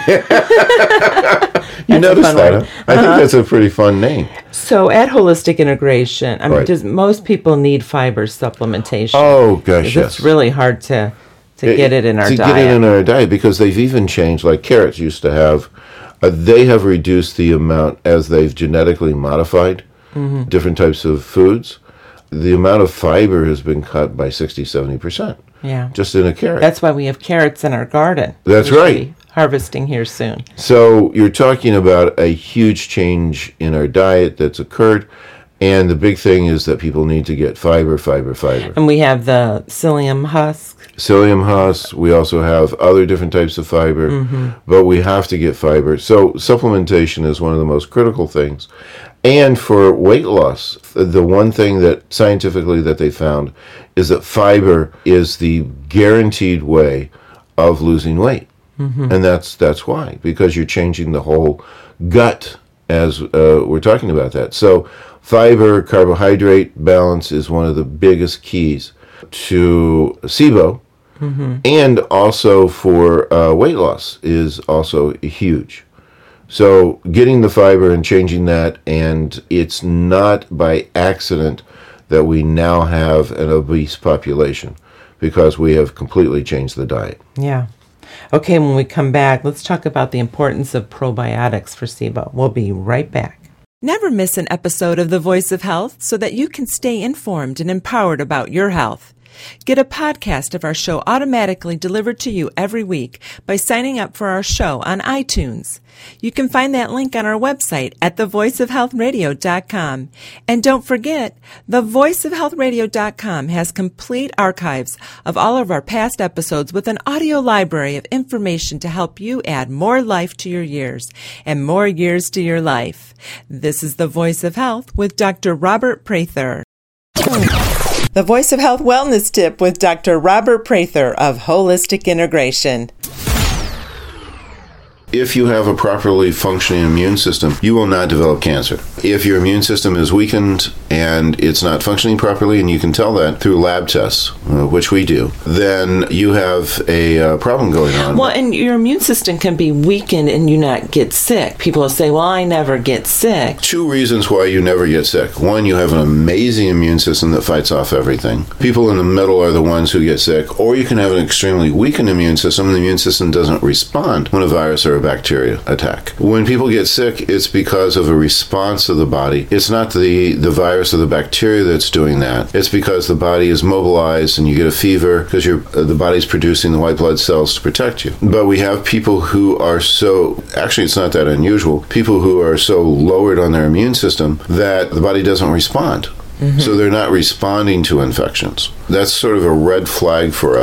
You noticed that, huh? I uh-huh. think that's a pretty fun name. So at Holistic Integration, I mean, right. does most people need fiber supplementation? Oh, gosh, yes. It's really hard to, to it, get it in our to diet. To get it in our diet, because they've even changed, like carrots used to have, uh, they have reduced the amount as they've genetically modified mm-hmm. different types of foods. The amount of fiber has been cut by sixty, seventy percent. Yeah. Just in a carrot. That's why we have carrots in our garden. That's right. Harvesting here soon. So you're talking about a huge change in our diet that's occurred, and the big thing is that people need to get fiber, fiber, fiber. And we have the psyllium husk. Psyllium husk. We also have other different types of fiber, mm-hmm. but we have to get fiber. So supplementation is one of the most critical things. And for weight loss, the one thing that scientifically that they found is that fiber is the guaranteed way of losing weight. Mm-hmm. And that's that's why, because you're changing the whole gut as uh, we're talking about that. So fiber, carbohydrate balance is one of the biggest keys to S I B O, mm-hmm. and also for uh, weight loss is also huge. So getting the fiber and changing that, and it's not by accident that we now have an obese population, because we have completely changed the diet. Yeah. Okay, when we come back, let's talk about the importance of probiotics for S I B O. We'll be right back. Never miss an episode of The Voice of Health so that you can stay informed and empowered about your health. Get a podcast of our show automatically delivered to you every week by signing up for our show on iTunes. You can find that link on our website at the voice of health radio dot com. And don't forget, the voice of health radio dot com has complete archives of all of our past episodes with an audio library of information to help you add more life to your years and more years to your life. This is The Voice of Health with Doctor Robert Prather. The Voice of Health Wellness Tip with Doctor Robert Prather of Holistic Integration. If you have a properly functioning immune system, you will not develop cancer. If your immune system is weakened and it's not functioning properly, and you can tell that through lab tests, uh, which we do, then you have a uh, problem going on. Well, and your immune system can be weakened and you not get sick. People will say, well, I never get sick. Two reasons why you never get sick. One, you have an amazing immune system that fights off everything. People in the middle are the ones who get sick. Or you can have an extremely weakened immune system, and the immune system doesn't respond when a virus or a bacteria attack. When people get sick, it's because of a response of the body. It's not the, the virus or the bacteria that's doing that. It's because the body is mobilized and you get a fever because you're, uh, the body's producing the white blood cells to protect you. But we have people who are so, actually it's not that unusual, people who are so lowered on their immune system that the body doesn't respond. Mm-hmm. So they're not responding to infections. That's sort of a red flag for us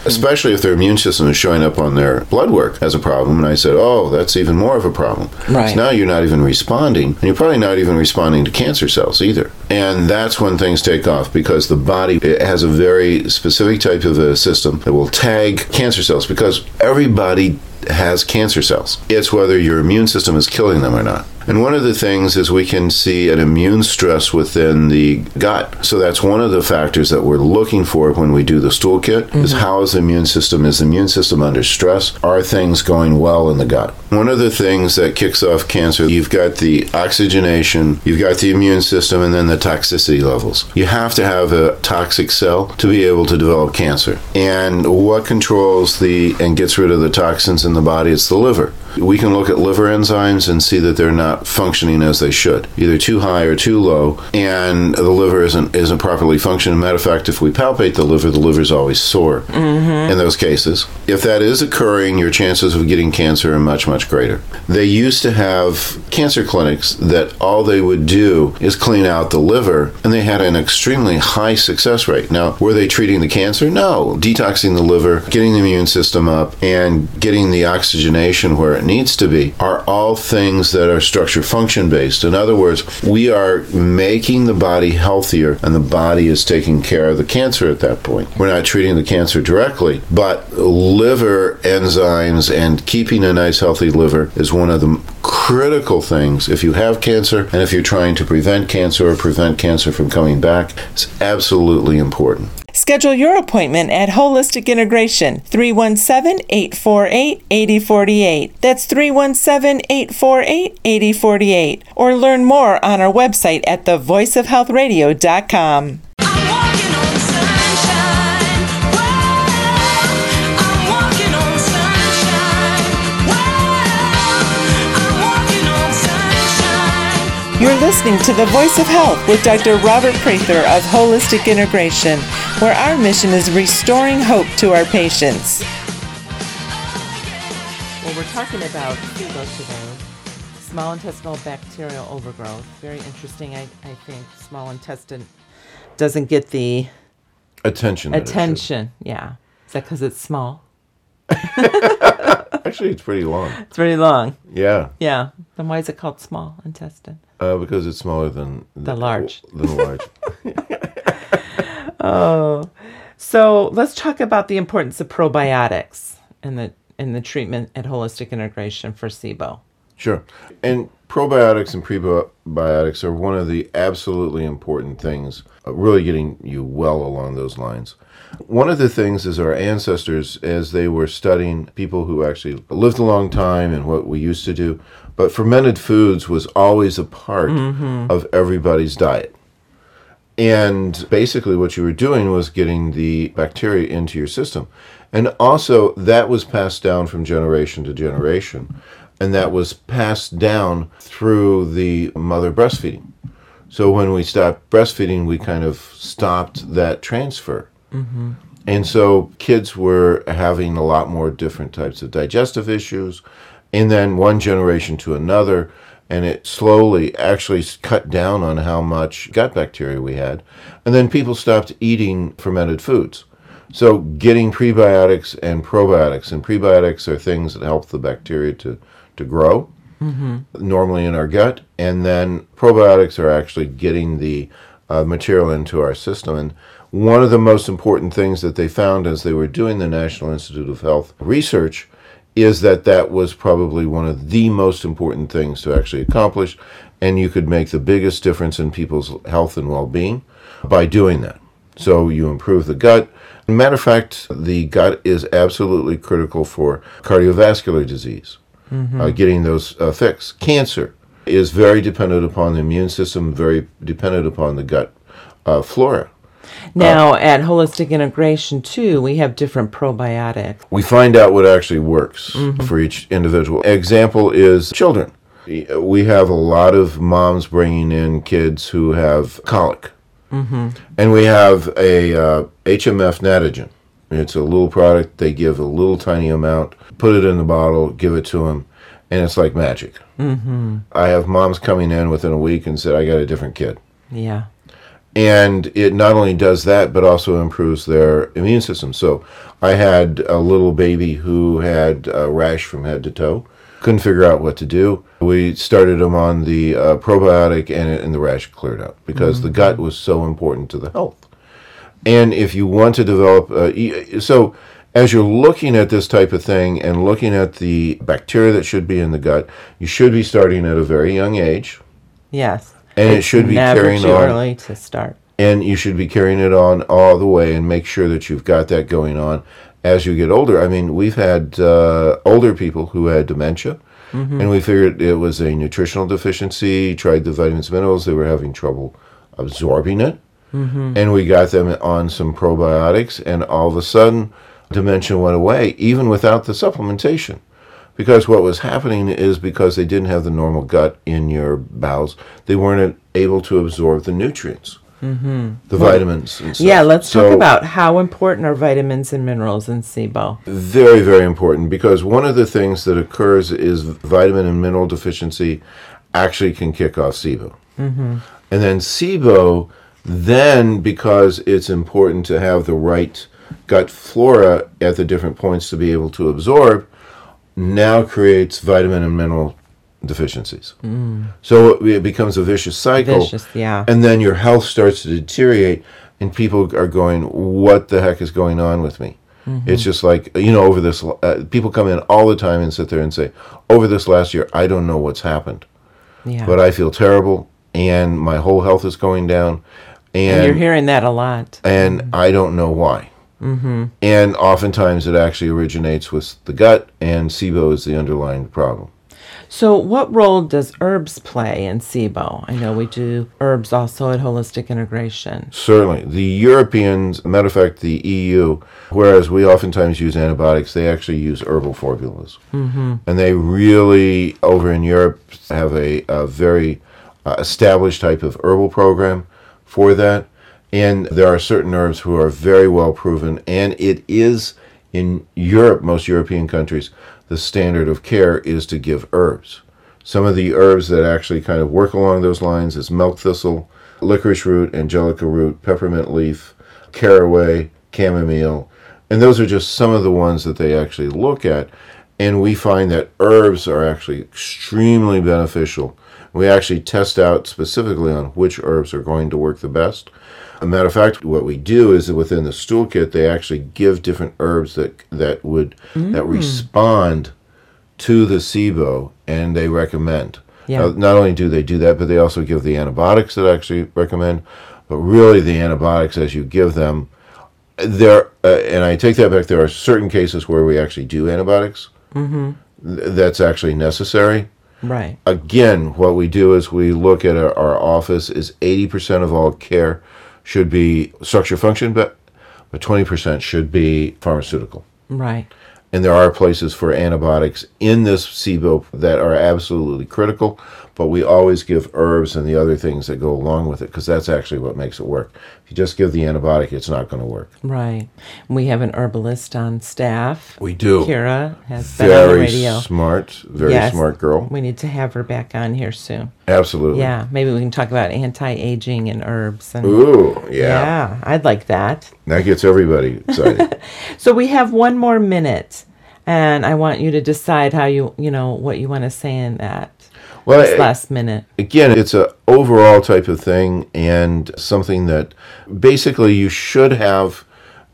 especially if their immune system is showing up on their blood work as a problem. And I said, oh, that's even more of a problem. Right. So now you're not even responding, and you're probably not even responding to cancer cells either. And that's when things take off, because the body it has a very specific type of a system that will tag cancer cells, because everybody has cancer cells. It's whether your immune system is killing them or not. And one of the things is we can see an immune stress within the gut. So that's one of the factors that we're looking for when we do the stool kit, mm-hmm. is how is the immune system? Is the immune system under stress? Are things going well in the gut? One of the things that kicks off cancer, you've got the oxygenation, you've got the immune system, and then the toxicity levels. You have to have a toxic cell to be able to develop cancer. And what controls the and gets rid of the toxins in the body? It's the liver. We can look at liver enzymes and see that they're not functioning as they should, either too high or too low, and the liver isn't isn't properly functioning. Matter of fact, if we palpate the liver, the liver is always sore mm-hmm. in those cases. If that is occurring, your chances of getting cancer are much, much greater. They used to have cancer clinics that all they would do is clean out the liver, and they had an extremely high success rate. Now, were they treating the cancer? No. Detoxing the liver, getting the immune system up, and getting the oxygenation where it needs to be are all things that are structure function based. In other words, we are making the body healthier, and the body is taking care of the cancer at that point. We're not treating the cancer directly, but liver enzymes and keeping a nice healthy liver is one of the critical things if you have cancer, and if you're trying to prevent cancer or prevent cancer from coming back. It's absolutely important. Schedule your appointment at Holistic Integration, three one seven, eight four eight, eight zero four eight. That's three one seven, eight four eight, eight zero four eight. Or learn more on our website at the voice of health radio dot com. You're listening to The Voice of Health with Doctor Robert Prather of Holistic Integration, where our mission is restoring hope to our patients. Well, we're talking about SIBO today, small intestinal bacterial overgrowth. Very interesting. I, I think small intestine doesn't get the attention. Attention, yeah. Is that because it's small? Actually, it's pretty long. It's pretty long. Yeah. Yeah. Then why is it called small intestine? Uh, because it's smaller than the, the large. Than large. Oh, so let's talk about the importance of probiotics in the in the treatment at Holistic Integration for SIBO. Sure. And probiotics and prebiotics are one of the absolutely important things, uh, really getting you well along those lines. One of the things is our ancestors, as they were studying people who actually lived a long time and what we used to do, but fermented foods was always a part mm-hmm. of everybody's diet. And basically what you were doing was getting the bacteria into your system. And also that was passed down from generation to generation. And that was passed down through the mother breastfeeding. So when we stopped breastfeeding, we kind of stopped that transfer. Mm-hmm. And so kids were having a lot more different types of digestive issues. And then one generation to another, and it slowly actually cut down on how much gut bacteria we had. And then people stopped eating fermented foods. So getting prebiotics and probiotics, and prebiotics are things that help the bacteria to, to grow, mm-hmm. normally in our gut. And then probiotics are actually getting the uh, material into our system. And one of the most important things that they found as they were doing the National Institute of Health research is that that was probably one of the most important things to actually accomplish, and you could make the biggest difference in people's health and well-being by doing that. So you improve the gut. Matter of fact, the gut is absolutely critical for cardiovascular disease, mm-hmm. uh, getting those uh, fixed. Cancer is very dependent upon the immune system, very dependent upon the gut uh, flora. Now, uh, at Holistic Integration, too, we have different probiotics. We find out what actually works mm-hmm. for each individual. Example is children. We have a lot of moms bringing in kids who have colic. Mm-hmm. And we have a uh, H M F Natogen. It's a little product. They give a little tiny amount, put it in the bottle, give it to them, and it's like magic. Mm-hmm. I have moms coming in within a week and said, I got a different kid. Yeah. And it not only does that, but also improves their immune system. So I had a little baby who had a rash from head to toe. Couldn't figure out what to do. We started him on the uh, probiotic, and, it, and the rash cleared up because mm-hmm. the gut was so important to the health. And if you want to develop, uh, so as you're looking at this type of thing and looking at the bacteria that should be in the gut, you should be starting at a very young age. Yes. And it's it should be never carrying too on. early to start. And you should be carrying it on all the way and make sure that you've got that going on as you get older. I mean, we've had uh, older people who had dementia, mm-hmm. and we figured it was a nutritional deficiency, tried the vitamins, minerals, they were having trouble absorbing it, mm-hmm. and we got them on some probiotics, and all of a sudden, dementia went away, even without the supplementation. Because what was happening is because they didn't have the normal gut in your bowels, they weren't able to absorb the nutrients, mm-hmm. the well, vitamins and stuff. Yeah, let's so, talk about how important are vitamins and minerals in SIBO. Very, very important, because one of the things that occurs is vitamin and mineral deficiency actually can kick off SIBO. Mm-hmm. And then SIBO, then because it's important to have the right gut flora at the different points to be able to absorb, now creates vitamin and mineral deficiencies. Mm. So it becomes a vicious cycle. Vicious, yeah. And then your health starts to deteriorate, and people are going, what the heck is going on with me? Mm-hmm. It's just like, you know, over this, uh, people come in all the time and sit there and say, over this last year, I don't know what's happened. Yeah. But I feel terrible, and my whole health is going down. And, and you're hearing that a lot. And mm-hmm. I don't know why. Mm-hmm. And oftentimes it actually originates with the gut, and SIBO is the underlying problem. So what role does herbs play in SIBO? I know we do herbs also at Holistic Integration. Certainly. The Europeans, matter of fact, the E U, whereas we oftentimes use antibiotics, they actually use herbal formulas. Mm-hmm. And they really, over in Europe, have a, a very uh, established type of herbal program for that. And there are certain herbs who are very well proven, and it is in Europe, most European countries, the standard of care is to give herbs. Some of the herbs that actually kind of work along those lines is milk thistle, licorice root, angelica root, peppermint leaf, caraway, chamomile, and those are just some of the ones that they actually look at. And we find that herbs are actually extremely beneficial. We actually test out specifically on which herbs are going to work the best. As a matter of fact, what we do is that within the stool kit, they actually give different herbs that that would mm. that respond to the SIBO, and they recommend. Yeah. Uh, not only do they do that, but they also give the antibiotics that I actually recommend. But really, the antibiotics, as you give them, there uh, and I take that back. There are certain cases where we actually do antibiotics. Mm-hmm. Th- that's actually necessary. Right. Again, what we do is we look at our, our office is eighty percent of all care should be structure function, but but twenty percent should be pharmaceutical. Right. And there are places for antibiotics in this SIBO that are absolutely critical, but we always give herbs and the other things that go along with it, because that's actually what makes it work. If you just give the antibiotic, it's not going to work. Right. We have an herbalist on staff. We do. Kira has very been on the radio. Smart, very yes. smart girl. We need to have her back on here soon. Absolutely. Yeah, maybe we can talk about anti-aging and herbs. And, Ooh, yeah. Yeah, I'd like that. That gets everybody excited. So we have one more minute, and I want you to decide how you, you know, what you want to say in that well, this last minute. Again, it's a overall type of thing, and something that basically you should have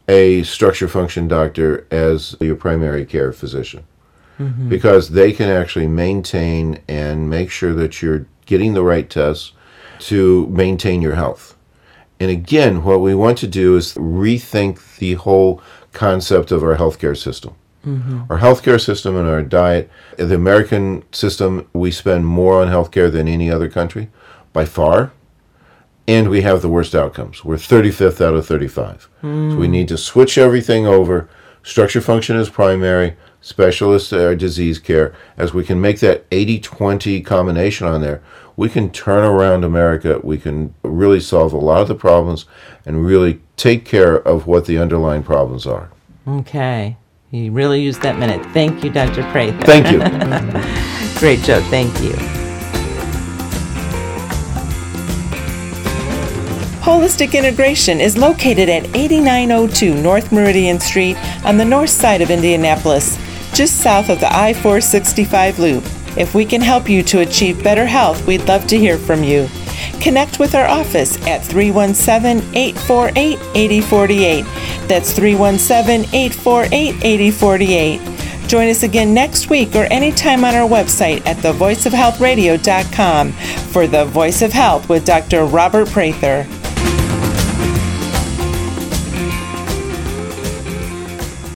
a structure function doctor as your primary care physician, mm-hmm. because they can actually maintain and make sure that you're getting the right tests to maintain your health. And again, what we want to do is rethink the whole concept of our healthcare system. Mm-hmm. Our healthcare system and our diet, the American system, we spend more on healthcare than any other country, by far, and we have the worst outcomes. We're thirty-fifth out of thirty-five. Mm. So we need to switch everything over. Structure function is primary, specialists are disease care. As we can make that eighty twenty combination on there, we can turn around America. We can really solve a lot of the problems and really take care of what the underlying problems are. Okay. You really used that minute. Thank you, Doctor Prather. Thank you. Great joke. Thank you. Holistic Integration is located at eighty-nine oh two North Meridian Street on the north side of Indianapolis, just south of the I four sixty-five loop. If we can help you to achieve better health, we'd love to hear from you. Connect with our office at three one seven, eight four eight, eight oh four eight. That's three one seven, eight four eight, eight oh four eight. Join us again next week or anytime on our website at the voice of health radio dot com for The Voice of Health with Doctor Robert Prather.